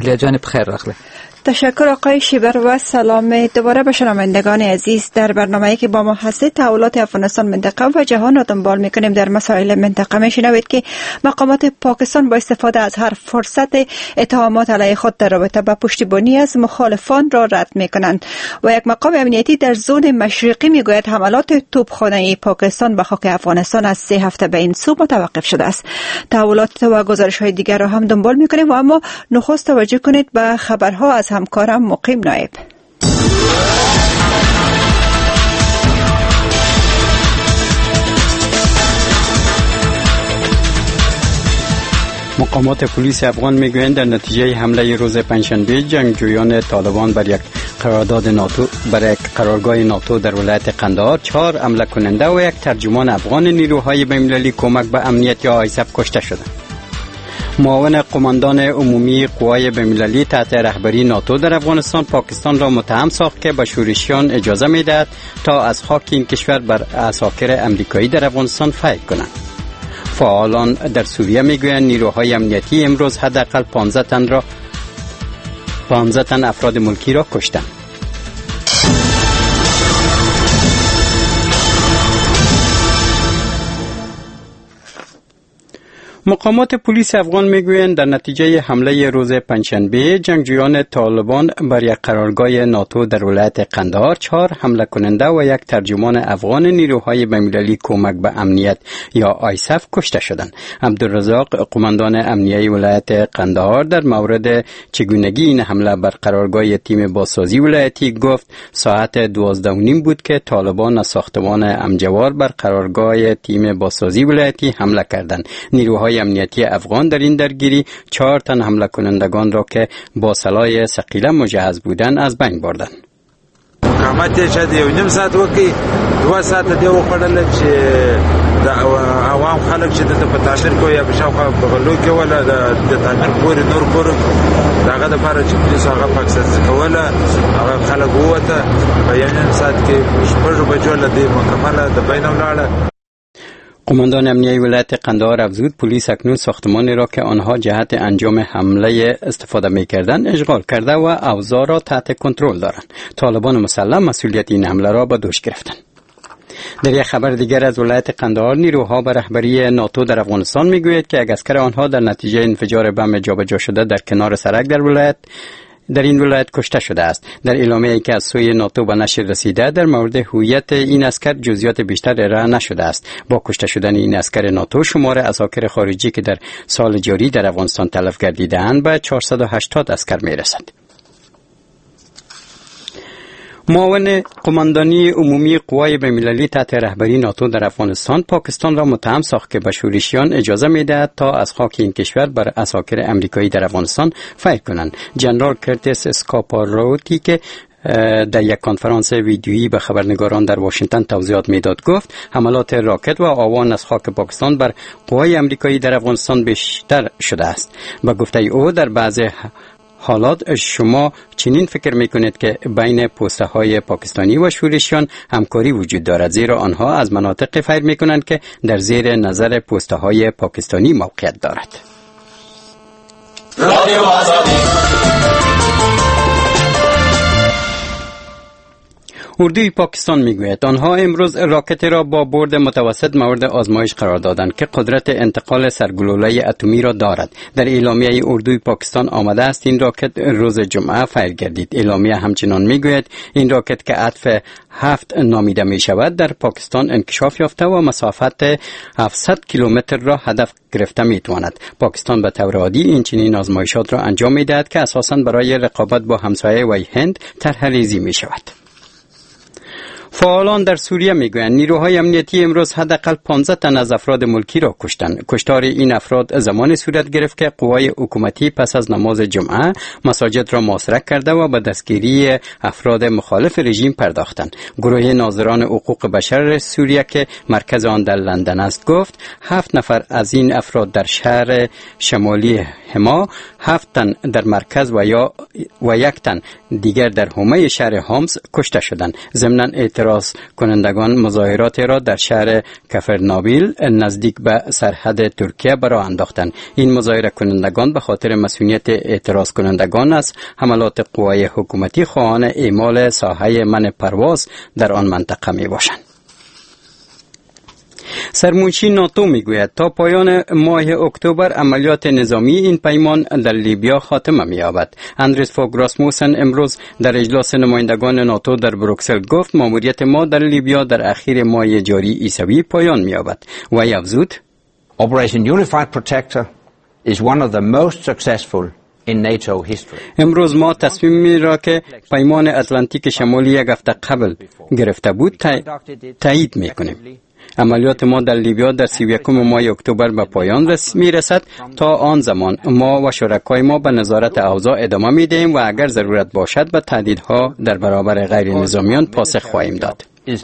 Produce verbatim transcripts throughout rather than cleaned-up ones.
شکلی جان بخیر رخله. تشکر آقای شیبر و سلام دوباره به شنوندگان عزیز. در برنامه‌ای که با ما هستید تحولات افغانستان منطقه و جهان را دنبال می‌کنیم. در مسائل منطقه می‌شنوید که مقامات پاکستان با استفاده از هر فرصت اتهامات علیه خود در رابطه با پشتیبانی از مخالفان را رد می‌کنند و یک مقام امنیتی در زون مشرقی می‌گوید حملات توپخانه‌ای پاکستان به خاک افغانستان از سه هفته به این سو متوقف شده است. تحولات و گزارش‌های دیگر را هم دنبال می‌کنیم و اما نخست توجه کنید به خبرها از همکارم مقیم نایب. مقامات پلیس افغان میگویند در نتیجه حمله روز پنجشنبه جنگجویان طالبان بر یک قرارداد ناتو بر یک قرارگاه ناتو در ولایت قندهار چهار حمله کننده و یک ترجمان افغان نیروهای بین‌المللی کمک به امنیت یا آیسف کشته شدند. معاون قماندان عمومی قوای بین‌المللی تحت رهبری ناتو در افغانستان پاکستان را متهم ساخت که به شورشیان اجازه می‌دهد تا از خاک این کشور بر عساکر امریکایی در افغانستان فایق کنند. فعالان در سوریه میگویند نیروهای امنیتی امروز حداقل پانزده تن را پانزده تن افراد ملکی را کشتند. مقامات پلیس افغان میگویند در نتیجه حمله روز پنجشنبه جنگجویان طالبان بر یک قرارگاه ناتو در ولایت قندهار چهار حمله کننده و یک ترجمان افغان نیروهای بین‌المللی کمک به امنیت یا آیسف کشته شدند. عبدالرزاق قماندان امنیتی ولایت قندهار در مورد چگونگی این حمله بر قرارگاه تیم بازسازی ولایتی گفت ساعت دوازده و نیم بود که طالبان از ساختمان امجوار بر قرارگاه تیم بازسازی ولایتی حمله کردند. نیروهای امنیتی افغان در این درگیری چهار تن حمله کنندگان را که با سلاح ثقیله مجهز بودند از بین بردند. قامت چې یو نیم ساعت وکی دو ساعت دی وخړل چې د عوام خلک چې د پتاشر کو یا بشاوخه بغلو کې ولا د تعمیر پورې نور پور داغه د لپاره چې پولیس هغه پاکستان کوله هغه خلک وته په یو نیم ساعت کې شپږ بجو لدی مکمله د بین ولاړه. قماندان امنیتی ولایت قندهار افزود پلیس اکنون ساختمانی را که آنها جهت انجام حمله استفاده می‌کردند اشغال کرده و اوضاع را تحت کنترل دارند. طالبان مسلح مسئولیت این حمله را به دوش گرفتند. در یک خبر دیگر از ولایت قندهار نیروها به رهبری ناتو در افغانستان میگوید که یک اسکر آنها در نتیجه انفجار بم جابجا شده در کنار سرک در ولایت در این ولایت کشته شده است. در اعلامیه‌ای که از سوی ناتو به نشر رسیده در مورد هویت این اسکر جزئیات بیشتر ارائه نشده است. با کشته شدن این اسکر ناتو شمار عساکر خارجی که در سال جاری در افغانستان تلف گردیده‌اند به چهارصد و هشتاد اسکر میرسد. معاون قماندانی عمومی قوای بین‌المللی تحت رهبری ناتو در افغانستان پاکستان را متهم ساخت که به شورشیان اجازه می‌دهد تا از خاک این کشور بر عساکر امریکایی در افغانستان فایق کنند. جنرال کرتیس اسکاپاروتی که در یک کنفرانس ویدیویی به خبرنگاران در واشنگتن توضیحات میداد گفت حملات راکت و آوان از خاک پاکستان بر قوای امریکایی در افغانستان بیشتر شده است. به گفته او در بعض حالات شما چنین فکر میکنید که بین پوسته های پاکستانی و شورشیان همکاری وجود دارد زیرا آنها از مناطق فیر میکنند که در زیر نظر پوسته های پاکستانی موقعیت دارد. اردوی پاکستان میگوید آنها امروز راکت را با برد متوسط مورد آزمایش قرار دادند که قدرت انتقال سرگلوله اتمی را دارد. در اعلامیه اردوی پاکستان آمده است این راکت روز جمعه فیر گردید. اعلامیه همچنان میگوید این راکت که عطف هفت نامیده می شود در پاکستان انکشاف یافته و مسافت هفتصد کیلومتر را هدف گرفته می تواند. پاکستان به طور عادی این چنین آزمایشات را انجام می دهد که اساساً برای رقابت با همسایه وی هند طرح ریزی می شود. فعالان در سوریه میگویند نیروهای امنیتی امروز حداقل پانزده تن از افراد ملکی را کشتند. کشتار این افراد زمانی صورت گرفت که قوای حکومتی پس از نماز جمعه مساجد را محاصره کرده و به دستگیری افراد مخالف رژیم پرداختند. گروه ناظران حقوق بشر سوریه که مرکز آن در لندن است گفت هفت نفر از این افراد در شهر شمالی حما، هفت تن در مرکز و یا و یک تن دیگر در حومه شهر هامس کشته شدند. ضمن اعتراض اعتراض کنندگان مظاهرات را در شهر کفرنابیل نزدیک به سرحد ترکیه برآ انداختند. این مظاهره کنندگان به خاطر مسئولیت اعتراض کنندگان از حملات قوای حکومتی خواهان اعمال ساحه منع پرواز در آن منطقه می باشند. سرمنشی ناتو میگوید تا پایان ماه اکتبر عملیات نظامی این پیمان در لیبیا خاتمه می‌یابد. اندریس فوگ راسموسن امروز در اجلاس نمایندگان ناتو در بروکسل گفت ماموریت ما در لیبیا در اخیر ماه جاری عیسوی پایان می‌یابد و افزود Operation Unified Protector is one of the most successful in NATO history. امروز ما تصمیمی را که پیمان اتلانتیک شمالی یک هفته قبل گرفته بود تایید می‌کنیم. عملیات ما در لیبیا در سی و یکم ماه اکتبر به پایان می رسد. تا آن زمان ما و شرکای ما به نظارت اوضاع ادامه می دهیم و اگر ضرورت باشد به تهدیدها در برابر غیر نظامیان پاسخ خواهیم داد.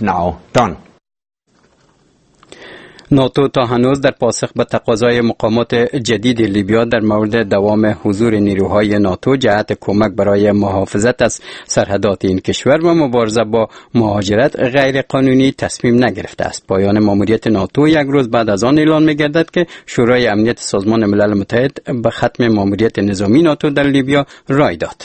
ناتو تا هنوز در پاسخ به تقاضای مقامات جدید لیبیا در مورد دوام حضور نیروهای ناتو جهت کمک برای محافظت از سرحدات این کشور و مبارزه با مهاجرت غیر قانونی تصمیم نگرفته است. پایان ماموریت ناتو یک روز بعد از آن اعلان می‌گردد که شورای امنیت سازمان ملل متحد به ختم ماموریت نظامی ناتو در لیبیا رای داد.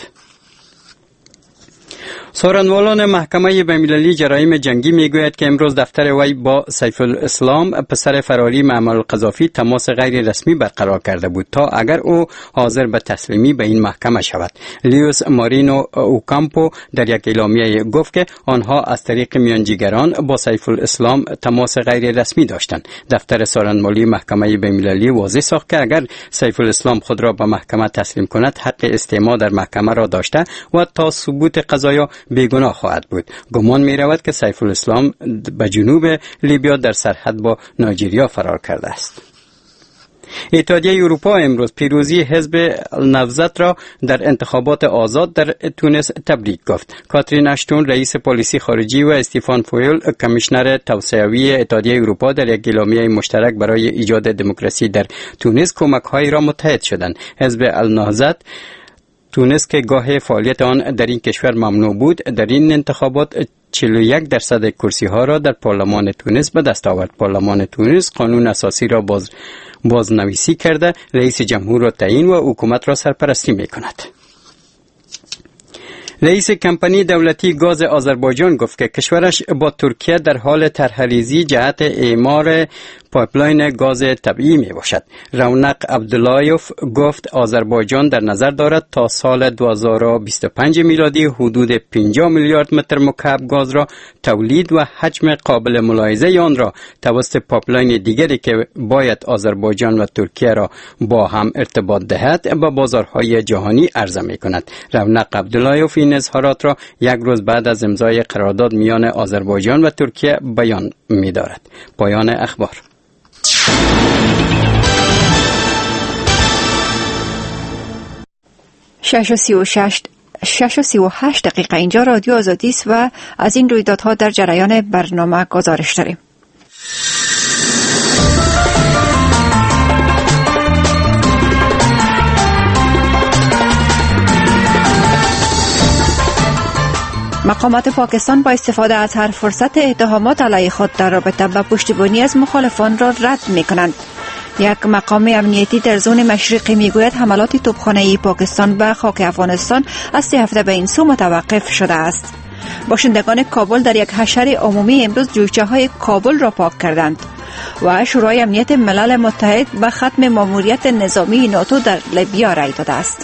سخنران محکمه بین‌المللی جرایم جنگی میگوید که امروز دفتر وی با سیف الاسلام پسر فراری معمر القذافی تماس غیر رسمی برقرار کرده بود تا اگر او حاضر به تسلیمی به این محکمه شود. لیوس مارینو اوکامپو در یک اعلامیه گفت که آنها از طریق میانجیگران با سیف الاسلام تماس غیر رسمی داشتند. دفتر سخنرانی محکمه بین‌المللی واضح ساخت که اگر سیف الاسلام خود را به محکمه تسلیم کند حق استماع در محکمه را داشته و تا ثبوت قضایا بیگناه خواهد بود. گمان می رود که سیف الاسلام به جنوب لیبیا در سرحد با نایجریا فرار کرده است. اتحادیه اروپا امروز پیروزی حزب نهضت را در انتخابات آزاد در تونس تبریک گفت. کاترین اشتون رئیس پالیسی خارجی و استیفان فویل کمیشنر توسعه‌ای اتحادیه اروپا در یک اعلامیه مشترک برای ایجاد دموکراسی در تونس کمک‌هایی را متحد شدند. حزب النهضت تونس که گاه فعالیت آن در این کشور ممنوع بود در این انتخابات چهل و یک درصد کرسی ها را در پارلمان تونس به دست آورد. پارلمان تونس قانون اساسی را باز بازنویسی کرده، رئیس جمهور را تعیین و حکومت را سرپرستی می کند. رئیس کمپانی دولتی گاز آذربایجان گفت که کشورش با ترکیه در حال طرح‌ریزی جهت اعمار پایپلاین گاز طبیعی می باشد. رونق عبداللایوف گفت آذربایجان در نظر دارد تا سال دو هزار و بیست و پنج میلادی حدود پنجاه میلیارد متر مکعب گاز را تولید و حجم قابل ملاحظه آن را توسط پایپلاین دیگری که باید آذربایجان و ترکیه را با هم ارتباط دهد به بازارهای جهانی عرضه می کند. رونق عبداللایوف این اظهارات را یک روز بعد از امضای قرارداد میان آذربایجان و ترکیه بیان می دارد. پایان اخبار. شش و سی و شش شش و سی و هشت دقیقه اینجا رادیو آزادی است و از این رویدادها در جریان برنامه گزارش داریم. مقامات پاکستان با استفاده از هر فرصت اتهامات علیه خود در رابطه با پشتیبانی از مخالفان را رد می کنند. یک مقام امنیتی در زون مشرقی میگوید حملات توپخانه‌ای پاکستان به خاک افغانستان از سه هفته به این سو متوقف شده است. باشندگان کابل در یک حشر عمومی امروز جویچه‌های کابل را پاک کردند و شورای امنیت ملل متحد به ختم ماموریت نظامی ناتو در لیبیا رای داده است.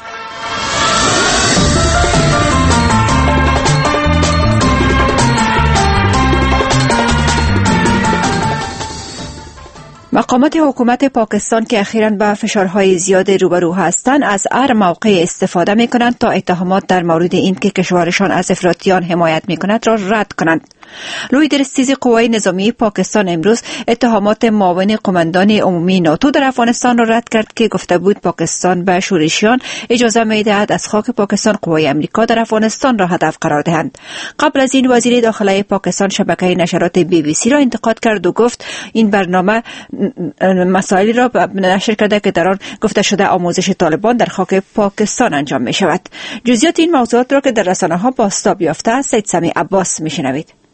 مقامات حکومت پاکستان که اخیراً با فشارهای زیاد روبرو هستند از هر موقع استفاده می‌کنند تا اتهامات در مورد این که کشورشان از افراطیان حمایت می‌کند را رد کنند. لوی درستیز قوای نظامی پاکستان امروز اتهامات معاون قماندان عمومی ناتو در افغانستان را رد کرد که گفته بود پاکستان به شورشیان اجازه می‌دهد از خاک پاکستان قوای امریکا در افغانستان را هدف قرار دهند. قبل از این وزیر داخلی پاکستان شبکه نشرات بی بی سی را انتقاد کرد و گفت این برنامه مسائلی را نشر کرده که در آن گفته شده آموزش طالبان در خاک پاکستان انجام می شود. جزئیات این موضوعات را که در رسانه‌ها بازتاب یافته سید سمی عباس می‌شنوید.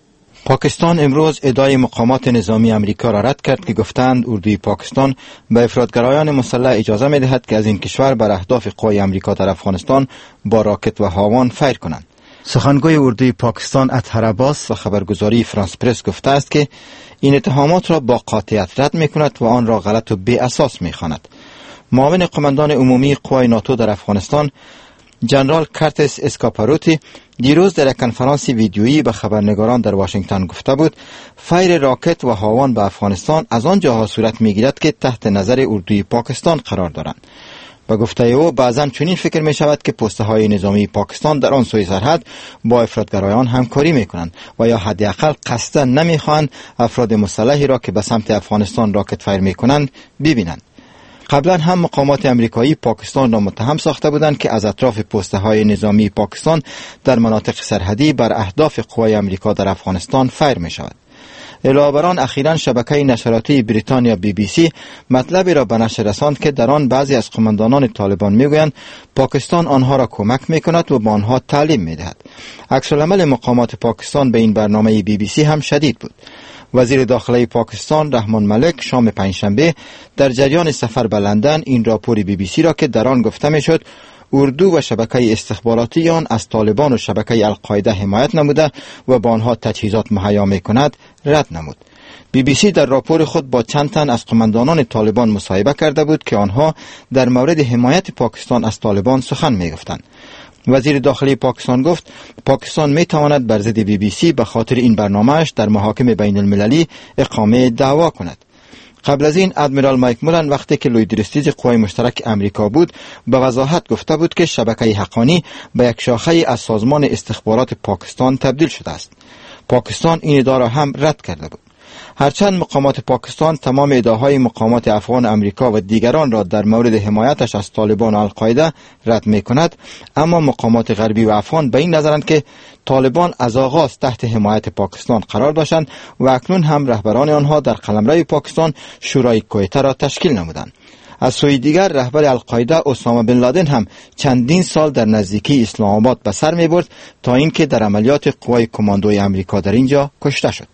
پاکستان امروز ادعای مقامات نظامی امریکا را رد کرد که گفتند اردوی پاکستان به افراطگرایان مسلح اجازه می‌دهد که از این کشور بر اهداف قوای امریکا در افغانستان با راکت و هاوان فیر کنند. سخنگوی اردوی پاکستان اطهر عباس و خبرگزاری فرانس پرس گفته است که این اتهامات را با قاطعیت رد می‌کند و آن را غلط و بی اساس می‌خواند. معاون قماندان عمومی قوای ناتو در افغانستان جنرال کارتس اسکاپاروتی دیروز در یک کنفرانس ویدیویی به خبرنگاران در واشنگتن گفته بود فیر راکت و هاوان به افغانستان از آن جاها صورت می‌گیرد که تحت نظر اردوی پاکستان قرار دارند. به گفته او بعضاً چنین فکر می شود که پست‌های نظامی پاکستان در آن سوی سرحد با افراطگرایان همکاری می کنند و یا حداقل قصداً نمی خواهند افراد مسلحی را که به سمت افغانستان راکت فیر می کنند ببینند. قبلا هم مقامات امریکایی پاکستان را متهم ساخته بودند که از اطراف پست‌های نظامی پاکستان در مناطق سرحدی بر اهداف قوای امریکا در افغانستان فیر می شود. علاوه بر آن اخیراً شبکه نشراتی بریتانیا بی بی سی مطلبی را به نشر رساند که در آن بعضی از قماندانان طالبان میگویند پاکستان آنها را کمک میکند و به آنها تعلیم میدهد. عکس العمل مقامات پاکستان به این برنامه بی بی سی هم شدید بود. وزیر داخلی پاکستان رحمان ملک شام پنجشنبه در جریان سفر به لندن این راپور بی بی سی را که در آن گفته میشد اردو و شبکه استخباراتی آن از طالبان و شبکه القاعده حمایت نموده و با آنها تجهیزات مهیا میکند رد نمود. بی بی سی در راپور خود با چند تن از قماندانان طالبان مصاحبه کرده بود که آنها در مورد حمایت پاکستان از طالبان سخن میگفتند. وزیر داخلی پاکستان گفت پاکستان می تواند بر ضد بی بی سی به خاطر این برنامه‌اش در محاکم بین المللی اقامه دعوا کند. قبل از این ادمیرال مایک مولن وقتی که لوی درستیج قوای مشترک امریکا بود به وضاحت گفته بود که شبکه حقانی به یک شاخه از سازمان استخبارات پاکستان تبدیل شده است. پاکستان این ادعا را هم رد کرده بود. هرچند مقامات پاکستان تمام ادعاهای مقامات افغان امریکا و دیگران را در مورد حمایتش از طالبان و القاعده رد می کند، اما مقامات غربی و افغان به این نظرند که طالبان از آغاز تحت حمایت پاکستان قرار داشتند و اکنون هم رهبران آنها در قلمرو پاکستان شورای کویته را تشکیل نمودند. از سوی دیگر رهبر القاعده اسامه بن لادن هم چندین سال در نزدیکی اسلام آباد به سر می برد تا اینکه در عملیات قوای کماندوی امریکا در اینجا کشته شد.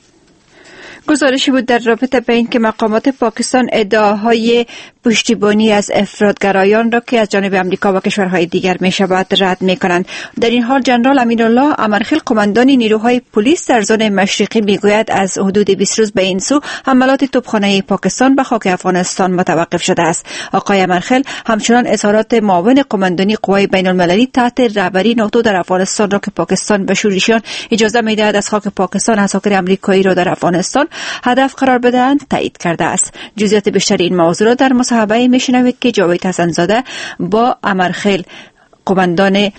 گزارشی بود در رابطه به این که مقامات پاکستان ادعاهای پشتیبانی از افراطگرایان را که از جانب امریکا و کشورهای دیگر می شود رد می کنند. در این حال جنرال امینالله امرخیل قماندان نیروهای پلیس در زون مشرقی می گوید از حدود بیست روز به این سو حملات توپخانه پاکستان به خاک افغانستان متوقف شده است. آقای امرخیل همچنان اظهارات معاون قماندانی قوای بین المللی تحت رهبری ناتو در افغانستان را که پاکستان به شورشیان اجازه می دهد از خاک پاکستان عساکر امریکایی را در افغانستان هدف قرار بدهند تایید کرده است. جزئیات بیشتر این موضوع را در مصاحبه میشنوید که جاوید حسن‌زاده با امرخیل قماندان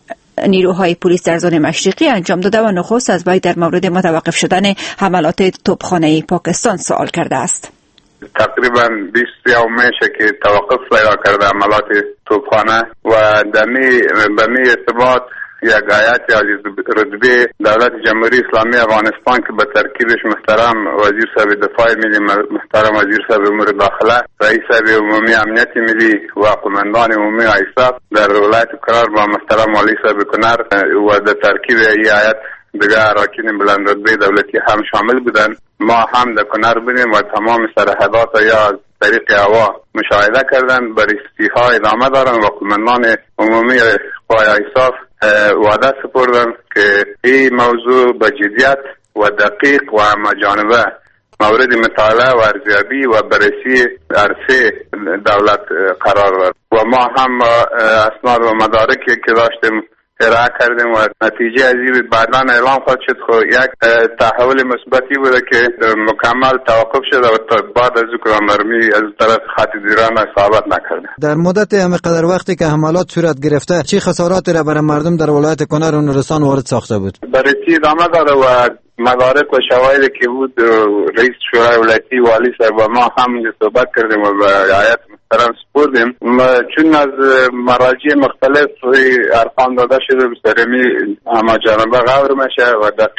نیروهای پلیس در زون مشرقی انجام داده و نخست از وی در مورد متوقف شدن حملات توپخانه پاکستان سوال کرده است. تقریبا بیست یوم میشه که توقف پیدا کرده حملات توپخانه و در می ارتباط یک هیئت عالی رتبه دولت جمهوری اسلامی افغانستان که به ترکیبش محترم وزیر صاحب دفاع ملی، محترم وزیر صاحب امور داخله، رئیس صاحب عمومی امنیت ملی و قماندان عمومی آیساف در ولایت کرار با محترم والی صاحب کنر و در ترکیب این هیئت دیگر اراکین بلند رتبه دولتی هم شامل بودند. ما هم در کنر بودیم و تمام سرحدات یا از طریق هوا مشاهده کردن. بریستی ها ادامه دارن و قماندان عمومی قوای آیساف وعده سپردن که این موضوع به جدیت و دقیق و همه‌جانبه مورد مطالعه و ارزیابی و بررسی عرصه دولت قرار داد و ما هم اسناد و مدارکی که داشتیم ارائه کردیم و نتیجه از این بعداً اعلام خواهد شد. خب یک تحول مثبتی بوده که مکمل توقف شده و بعد از این مرمی از طرف خط دیران اصابت نکرده. در مدت همینقدر وقتی که حملات صورت گرفته چه خساراتی را برای مردم در ولایت کنر و نورستان وارد ساخته بود؟ بررسی ادامه داره و مدارک و شواهدی که بود رئیس شورای ولایتی والی صاحب و ما هم صحبت کردیم و به هیئت محترم سپردیم. چون از مراجع مختلف ارقام داده شده بسرمی همه جانبه غور میشه و دقیق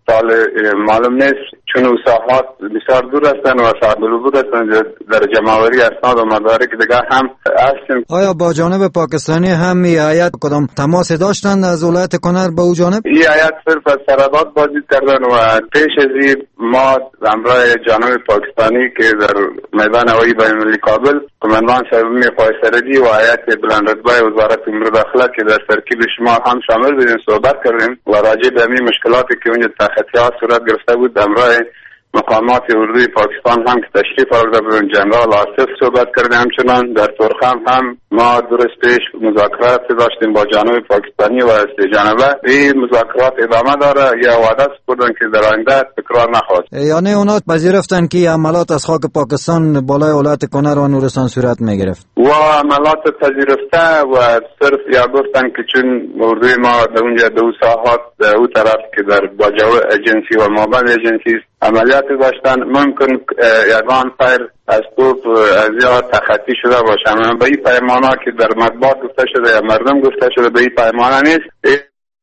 سال معلوم نیست، چون او ساحات بسیار دور هستند و صعب العبور هستند. در جمعآوری اسناد و مدارک دیگه هم هستیم. آیا با جانب پاکستانی هم این هیئت کدام تماس داشتند از ولایت کنر به او جانب؟ این هیئت صرف از سرحدات بازدید کردن و پیش از این ما همراه جانب پاکستانی که در میدان هوایی بین‌المللی کابل قماندان سوم فایسردی و هیئت بلند رتبه وزارت امور داخله که در ترکیب شما هم شامل بودیم صحبت کردیم و راجع به همین مشکلاتی که اونجا تحقیقات صورت گرفته بود همراه مقامات اردوی پاکستان هم که تشریف آورده بودن جنرال آصف صحبت کردیم. همچنان در ترخم هم ما درست پیش مذاکرات داشتیم با جانب پاکستانی و سه جانبه. این مذاکرات ادامه داره. یا وعده سپردن که در آینده تکرار نخواهد. یعنی اونا پذیرفتن که عملات از خاک پاکستان بالای ولایت کنر و نورستان صورت میگرفت و عملات پذیرفته و صرف یا گفتن که چون اردوی ما در اونجا دو ساحات در اون طرف که در باجو ایجنسی و مابند ایجنسی عملیات داشتن ممکن یگان فایر از توپ از یا تخطی شده باشه. به این پیمانا که در مطبوعات گفته شده یا مردم گفته شده به این پیمانا نیست.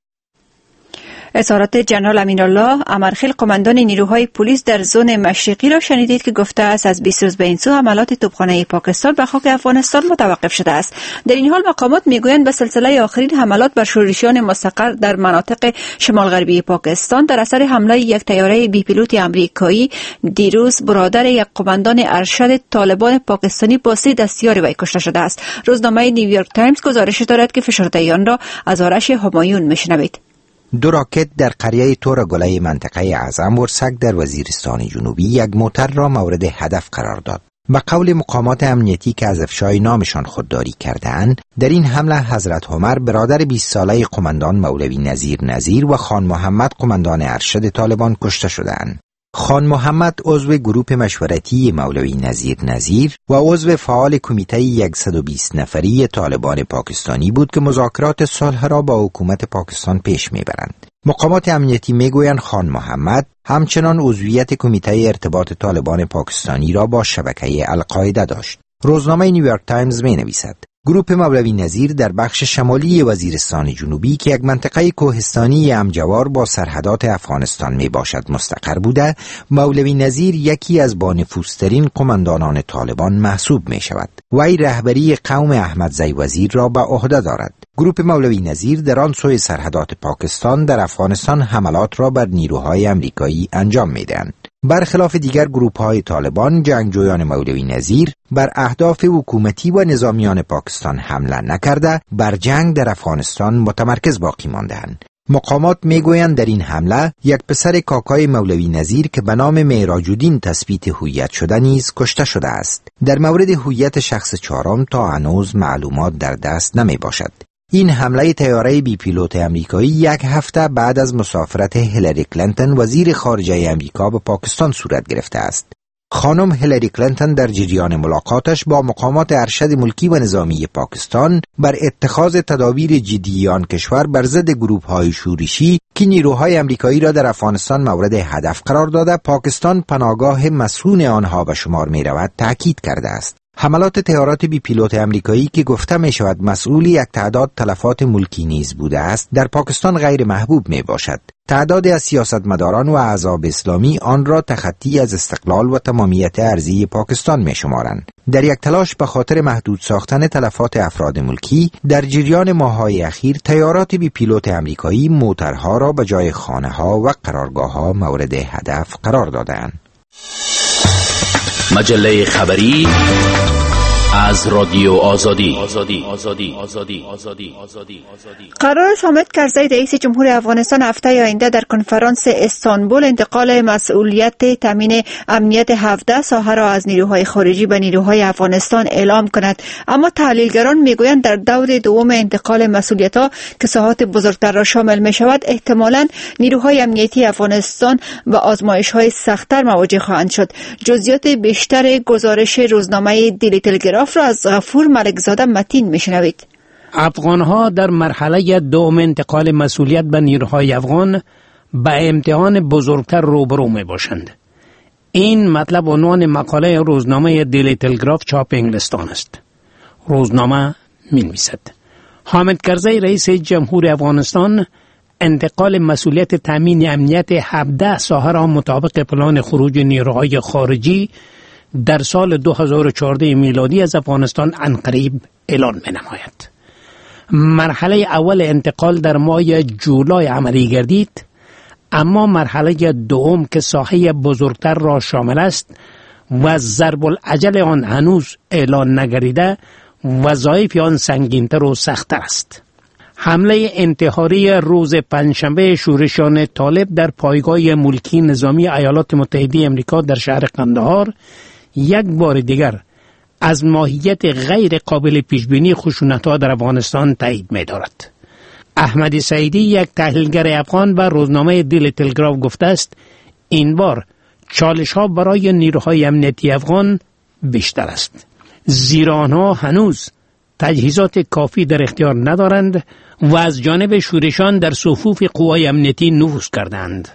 اظهارات جنرال امینالله امرخیل قماندان نیروهای پلیس در زون مشرقی را شنیدید که گفته است از بیست روز به این سو حملات توپخانه پاکستان به خاک افغانستان متوقف شده است. در این حال مقامات میگویند به سلسله آخرین حملات بر شورشیان مستقر در مناطق شمال غربی پاکستان در اثر حمله یک طیاره بی پیلوت آمریکایی دیروز برادر یک قماندان ارشد طالبان پاکستانی با سه دستیار وی کشته شده است. روزنامه نیویورک تایمز گزارش دارد که فشرده‌یان را از آرش همایون میشنوید. دو راکت در قریه تورگله منطقه اعظم ورسک در وزیرستان جنوبی یک موتر را مورد هدف قرار داد. به قول مقامات امنیتی که از افشای نامشان خودداری کردند، در این حمله حضرت عمر برادر بیست ساله قماندان مولوی نظیر نظیر و خان محمد قماندان ارشد طالبان کشته شدند. خان محمد عضو گروه مشورتی مولوی نظیر نظیر و عضو فعال کمیته صد و بیست نفری طالبان پاکستانی بود که مذاکرات صلح را با حکومت پاکستان پیش میبرند. مقامات امنیتی میگویند خان محمد همچنان عضویت کمیته ارتباط طالبان پاکستانی را با شبکه القاعده داشت. روزنامه نیویورک تایمز مینویسد گروه مولوی نظیر در بخش شمالی وزیرستان جنوبی که یک منطقه کوهستانی همجوار با سرحدات افغانستان می باشد مستقر بوده. مولوی نظیر یکی از بانفوذترین قماندانان طالبان محسوب می شود. وی رهبری قوم احمدزی وزیر را به عهده دارد. گروه مولوی نظیر در آن سوی سرحدات پاکستان در افغانستان حملات را بر نیروهای امریکایی انجام می دهند. برخلاف دیگر گروه‌های طالبان، جنگجویان مولوی نظیر بر اهداف حکومتی و نظامیان پاکستان حمله نکرده، بر جنگ در افغانستان متمرکز باقی مانده‌اند. مقامات میگویند در این حمله یک پسر کاکای مولوی نظیر که به نام معراج‌الدین تثبیت هویت شده نیز کشته شده است. در مورد هویت شخص چهارم تا هنوز معلومات در دست نمی باشد. این حمله طیاره بی پیلوت امریکایی یک هفته بعد از مسافرت هیلاری کلینتون وزیر خارجه امریکا به پاکستان صورت گرفته است. خانم هیلاری کلینتون در جریان ملاقاتش با مقامات ارشد ملکی و نظامی پاکستان بر اتخاذ تدابیر جدی آن کشور بر ضد گروه‌های شورشی که نیروهای امریکایی را در افغانستان مورد هدف قرار داده، پاکستان پناهگاه مسئول آنها به شمار می رود تاکید کرده است. حملات طیارات بی پیلوت امریکایی که گفته می شود مسئول یک تعداد تلفات ملکی نیز بوده است، در پاکستان غیر محبوب می باشد. تعدادی از سیاستمداران و احزاب اسلامی آن را تخطی از استقلال و تمامیت ارضی پاکستان می شمارند. در یک تلاش به خاطر محدود ساختن تلفات افراد ملکی، در جریان ماه‌های اخیر طیارات بی پیلوت امریکایی موترها را به جای خانه‌ها و قرارگاه‌ها مورد هدف قرار دادند. مجله خبری از رادیو آزادی. آزادی آزادی آزادی آزادی آزادی قرار است حامد کرزی رئیس جمهور افغانستان هفته آینده در کنفرانس استانبول انتقال مسئولیت تامین امنیت هفده ساحه را از نیروهای خارجی به نیروهای افغانستان اعلام کند. اما تحلیلگران میگویند در دور دوم انتقال مسئولیت‌ها که ساحات بزرگتر را شامل می شود، احتمالاً نیروهای امنیتی افغانستان با آزمایش‌های سخت‌تر مواجه خواهند شد. جزئیات بیشتر گزارش روزنامه دیلی تلگراف را از غفور ملکزاده متین میشنوید. افغانها در مرحله دوم انتقال مسئولیت به نیروهای افغان به امتحان بزرگتر روبرو می باشند. این مطلب عنوان مقاله روزنامه دیلی تلگراف چاپ انگلستان است. روزنامه می نویسد حامد کرزی رئیس جمهور افغانستان انتقال مسئولیت تامین امنیت هفده ساحه را مطابق پلان خروج نیروهای خارجی در سال دو هزار و چهارده میلادی از افغانستان عنقریب اعلان می‌نماید. مرحله اول انتقال در ماه جولای عملی گردید، اما مرحله دوم که ساحه بزرگتر را شامل است و ضرب العجل آن هنوز اعلان نگردیده، وظایف آن سنگین‌تر و سخت‌تر است. حمله انتحاری روز پنجشنبه شورشیان طالب در پایگاه ملکی نظامی ایالات متحده آمریکا در شهر قندهار یک بار دیگر از ماهیت غیر قابل پیشبینی خشونت‌ها در افغانستان تایید می‌دارد. احمد سعیدی، یک تحلیلگر افغان، و روزنامه دیلی تلگراف گفته است این بار چالش‌ها برای نیروهای امنیتی افغان بیشتر است، زیرا آنها هنوز تجهیزات کافی در اختیار ندارند و از جانب شورشان در صفوف قوای امنیتی نفوذ کردند.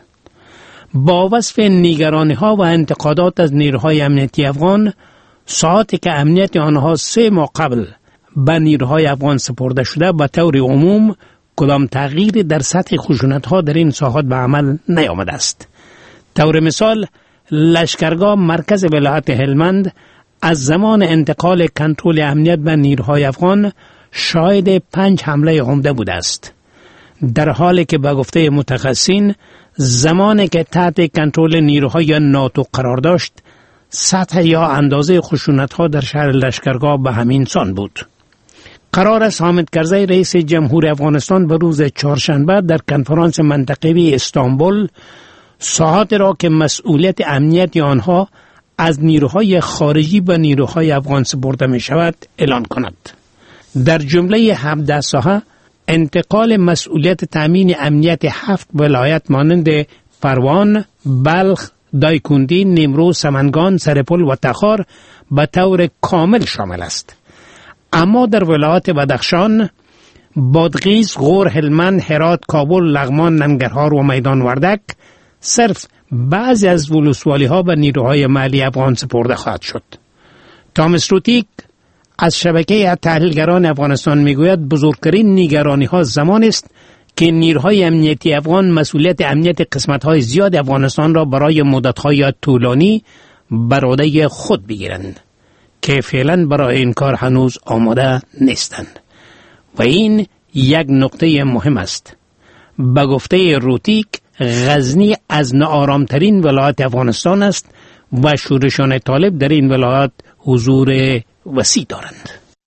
با وصف نگرانی‌ها و انتقادات از نیروهای امنیتی افغان، ساعاتی که امنیت آنها سه ماه قبل به نیروهای افغان سپرده شده، به طور عموم کدام تغییری در سطح خشونت‌ها در این ساحات به عمل نیامده است. طور مثال، لشکرگاه مرکز ولایت هلمند از زمان انتقال کنترل امنیت به نیروهای افغان شاهد پنج حمله عمده بوده است، در حالی که به گفته متخصصین زمانی که تحت کنترل نیروهای ناتو قرار داشت، سطح یا اندازه خشونت‌ها در شهر لشکرگاه به همین سان بود. قرار است حامد کرزی رئیس جمهور افغانستان به روز چهارشنبه در کنفرانس منطقوی استانبول ساحات را که مسئولیت امنیت آنها از نیروهای خارجی به نیروهای افغان سپرده می شود اعلان کند. در جمله هفده ساحه انتقال مسئولیت تامین امنیت هفت ولایت مانند پروان، بلخ، دایکندی، نیمروز، سمنگان، سرپل و تخار به طور کامل شامل است. اما در ولایت بدخشان، بادغیس، غور، هلمند، هرات، کابل، لغمان، ننگرهار و میدان وردک صرف بعضی از ولسوالی ها به نیروهای محلی افغان سپرده خواهد شد. تامس روتیک از شبکه تحلیلگران افغانستان میگوید بزرگترین نگرانی ها زمان است که نیروهای امنیتی افغان مسئولیت امنیت قسمت های زیاد افغانستان را برای مدت های طولانی بر عهده خود بگیرند که فعلا برای این کار هنوز آماده نیستند و این یک نقطه مهم است. به گفته روتیک، غزنی از ناآرامترین ولایت افغانستان است و شورشان طالب در این ولایت حضور وسیع دارند.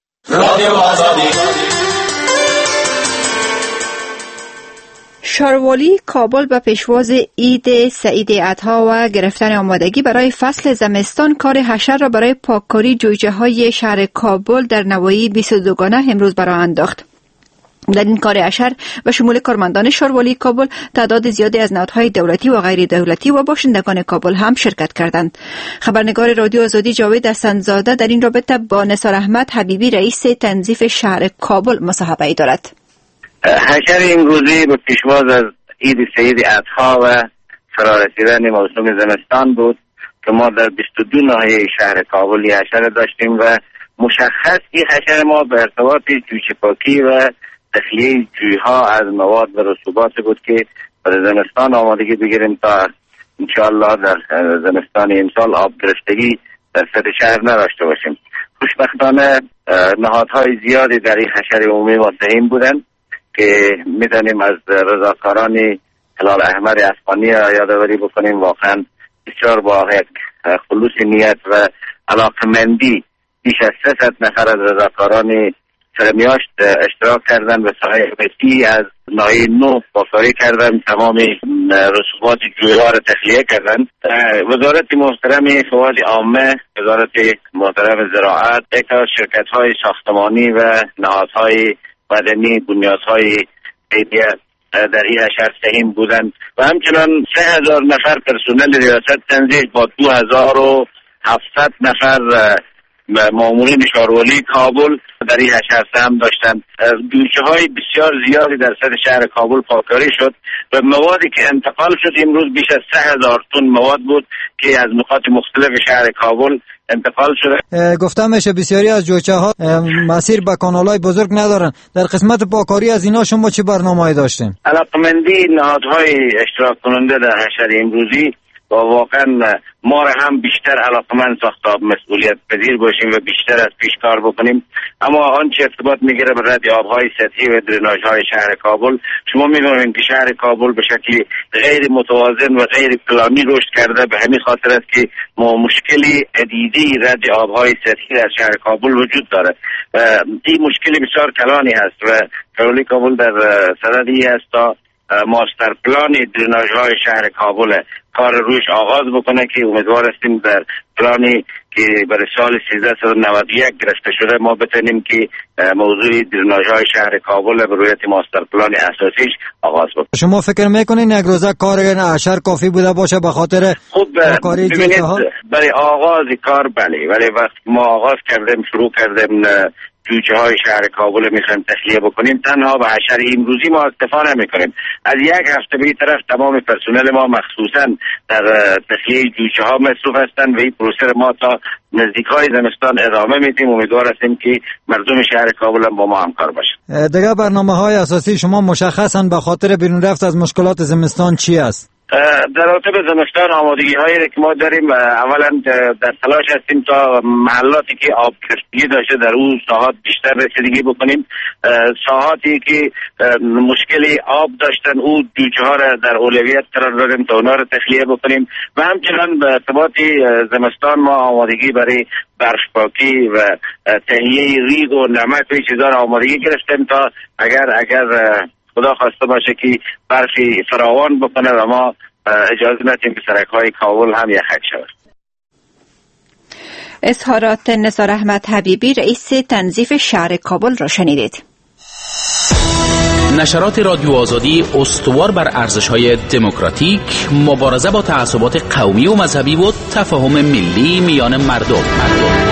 شاروالی کابل به پیشواز عید سعید اضحی و گرفتن آمادگی برای فصل زمستان کار حشر را برای پاککاری جویچه های شهر کابل در نواحی بیست و دوگانه امروز برآ انداخت. در این کار حشر به شمول کارمندان شاروالی کابل تعداد زیادی از نهادهای دولتی و غیر دولتی و باشندگان کابل هم شرکت کردند. خبرنگار رادیو آزادی جاوید حسن‌زاده در این رابطه با نثار احمد حبیبی رئیس تنظیف شهر کابل مصاحبه دارد. حشر امروزی به پیشواز از عید سعید اضحی و فرارسیدن موسم زمستان بود که ما در بیست و دو ناحیه شهر کابل حشر داشتیم و مشخص این حشر ما به ارتباط جویچه پاکی و تخلیه جویها از مواد و رسوبات بود که برای زمستان آمادگی بگیریم تا انشاءالله در زمستان این سال آب گرفتگی در سطح شهر نداشته باشیم. خوشبختانه نهادهای زیادی در این حشر عمومی متهم بودند که میدانیم از رضاکاران هلال احمر افغانی یادآوری بکنیم. واقعا بسیار با یک خلوص نیت و علاقمندی بیش از سیصد نفر از رضاکاران سرمیاشت اشتراک کردن و ساحه وسیعی از ناحیه نو پاککاری کردن، تمام رسوبات جویها را تخلیه کردن. وزارت محترم فواد عامه، وزارت محترم زراعت، یک از شرکت های ساختمانی و نهادهای مدنی، بنیادهای ایدیه در این حشر سهیم بودند و همچنان سه هزار نفر پرسنل ریاست تنظیف با دو هزار و هفتصد نفر مامورین شاروالی کابل در این حشر سهم داشتند. جویچه های بسیار زیادی در سطح شهر کابل پاککاری شد و موادی که انتقال شد امروز بیش از سه هزار تن مواد بود که از نقاط مختلف شهر کابل انتقال شده. گفتم میشه بسیاری از جوچه ها مسیر به کانالای بزرگ ندارن. در قسمت پاکاری از اینا شما چه برنامه‌ای داشتین؟ علاقمندی نهادهای اشتراک کننده در حشره امروزی و واقعا ما را هم بیشتر علاقمند ساخت تا مسئولیت پذیر باشیم و بیشتر از پیش کار بکنیم. اما آنچه ارتباط میگیره به رد آبهای سطحی و درناژهای شهر کابل، شما می‌بینید که شهر کابل به شکلی غیر متوازن و غیر پلانی رشد کرده. به همین خاطر است که ما مشکلی عدیدی رد آبهای سطحی در شهر کابل وجود داره. این مشکلی بسیار کلانی هست و کابل کابل در صددی است تا ماستر پلان درناژهای شهر کابل کار روش آغاز بکنه که امیدوار هستیم در پلانی که برای سال سیزده و نود و یک گرفته شده ما بتونیم که موضوع درناژهای شهر کابل به رویت ماستر پلان اساسیش آغاز بکنه. شما فکر میکنین یک روزه کار اشر کافی بوده باشه به خاطر خب ببینید برای آغاز کار بله، ولی وقتی ما آغاز کردیم شروع کردیم جوچه های شهر کابل میخوایم تخلیه بکنیم، تنها به حشره امروزی ما اکتفا نمیکنیم. از یک هفته به این طرف تمام پرسنل ما مخصوصا در تخلیه جوچه ها مصروف هستند و این پروسه ما تا نزدیک های زمستان ادامه میدیم. امیدوار هستیم که مردم شهر کابل هم با ما همکار باشند. دیگه برنامه های اساسی شما مشخصا به خاطر بیرون رفت از مشکلات زمستان چی است؟ در رابطه زمستان آمادگی هایی که ما داریم، اولا در تلاش هستیم تا محلاتی که آب گرفتگی داشته در اون ساحات بیشتر رسیدگی بکنیم. ساحاتی که مشکلی آب داشتن او جوچه ها را در اولویت قرار دادیم تا اونا را تخلیه بکنیم و همچنان به ارتباط زمستان ما آمادگی برای برف پاکی و تهیه ریگ و نمک و چیزا را آمادگی گرفتیم تا اگر اگر خدا خواسته باشه که برفی فراوان بکنه و ما اجازه ندیم که سرک‌های کابل هم یخک شود. اظهارات نثار احمد حبیبی رئیس تنظیف شهر کابل را شنیدید. نشرات رادیو آزادی استوار بر ارزش‌های دموکراتیک، مبارزه با تعصبات قومی و مذهبی و تفاهم ملی میان مردم. مردم.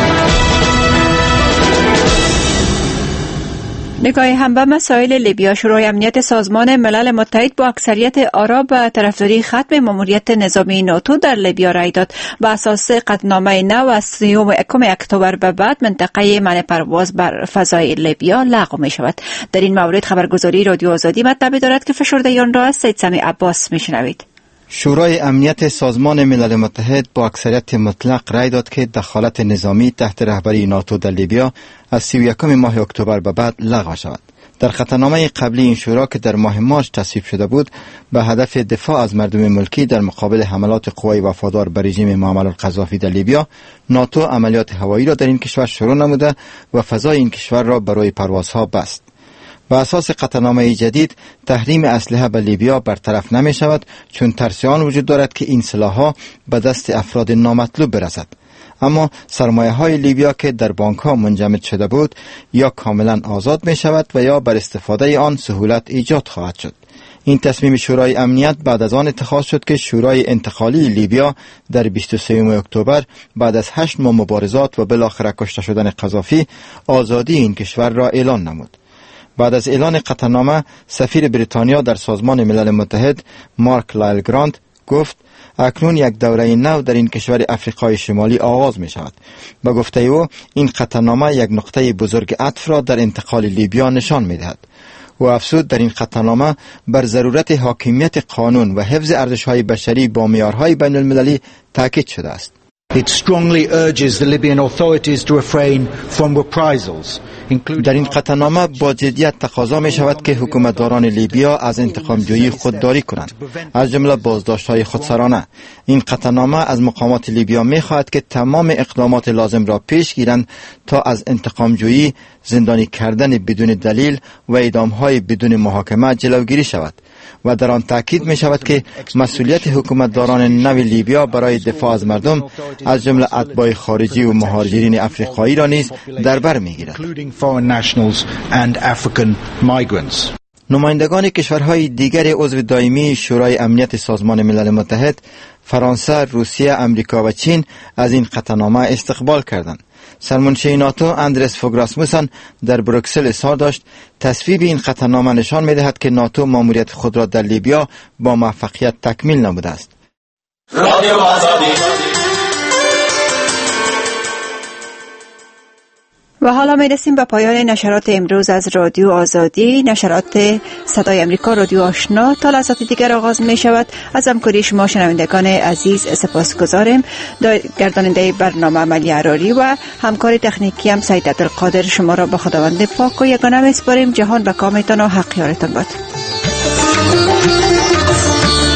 نگاهی هم به مسائل لیبیا. شورای امنیت سازمان ملل متحد با اکثریت آرا به طرفداری ختم ماموریت نظامی ناتو در لیبیا رای داد. بر اساس قطعنامه نو از سیوم اکتبر به بعد منطقه منع پرواز بر فضای لیبیا لغو می شود. در این مورد خبرگزاری رادیو آزادی مطلبی دارد که فشردگان را از سید سمی عباس می شنوید. شورای امنیت سازمان ملل متحد با اکثریت مطلق رای داد که دخالت نظامی تحت رهبری ناتو در لیبیا از سی و یکم ماه اکتبر به بعد لغو شود. در خطرنامه قبلی این شورا که در ماه مارس تصویب شده بود، به هدف دفاع از مردم ملکی در مقابل حملات قوای وفادار به رژیم معمر القذافی در لیبیا، ناتو عملیات هوایی را در این کشور شروع نموده و فضای این کشور را برای پروازها بست. بر اساس قطعنامه جدید، تحریم اسلحه به لیبیا برطرف نمی شود، چون ترس آن وجود دارد که این سلاح‌ها به دست افراد نامطلوب برسد. اما سرمایه های لیبیا که در بانک ها منجمد شده بود یا کاملا آزاد می شود و یا بر استفاده آن سهولت ایجاد خواهد شد. این تصمیم شورای امنیت بعد از آن اتخاذ شد که شورای انتقالی لیبیا در بیست و سوم اکتبر بعد از هشت ماه مبارزات و بالاخره کشته شدن قذافی آزادی این کشور را اعلان نمود. بعد از اعلان قطعنامه، سفیر بریتانیا در سازمان ملل متحد مارک لایل گرانت گفت اکنون یک دوره نو در این کشور افریقای شمالی آغاز می شود. به گفته او، این قطعنامه یک نقطه بزرگ عطف را در انتقال لیبیا نشان می دهد. و افزود در این قطعنامه بر ضرورت حاکمیت قانون و حفظ ارزش‌های بشری با معیارهای بین المللی تاکید شده است. It strongly urges the Libyan authorities to refrain from reprisals. در این قطعنامه با جدیت تقاضا می شود که حکومتداران لیبیا از انتقام جویی خودداری کنند، از جمله بازداشت‌های خودسرانه. این قطعنامه از مقامات لیبیا می خواهد که تمام اقدامات لازم را پیش گیرند تا از انتقام جویی، زندانی کردن بدون دلیل و اعدام‌های بدون محاکمه جلوگیری شود. و در آن تاکید می شود که مسئولیت حکومتداران نو لیبیا برای دفاع از مردم، از جمله اتباع خارجی و مهاجرین افریقایی را نیز در بر می گیرد. نمایندگان کشورهای دیگر عضو دائمی شورای امنیت سازمان ملل متحد، فرانسه، روسیه، امریکا و چین از این قطعنامه استقبال کردند. سرمنشی ناتو اندرس فوگ راسموسن در بروکسل اظهار داشت تصویب این قطعنامه نشان می‌دهد که ناتو ماموریت خود را در لیبیا با موفقیت تکمیل نموده است. و حالا می رسیم به پایان نشرات امروز از رادیو آزادی. نشرات صدای امریکا رادیو آشنا تا لحظات دیگر آغاز می شود. از همکاری شما شنوندگان عزیز سپاسگزاریم. گرداننده برنامه عملی عراری و همکار تکنیکی هم سید عبدالقادر شما را به خداوند پاک و یگانه می سپاریم. جهان به کامتان و حق یارتان باد.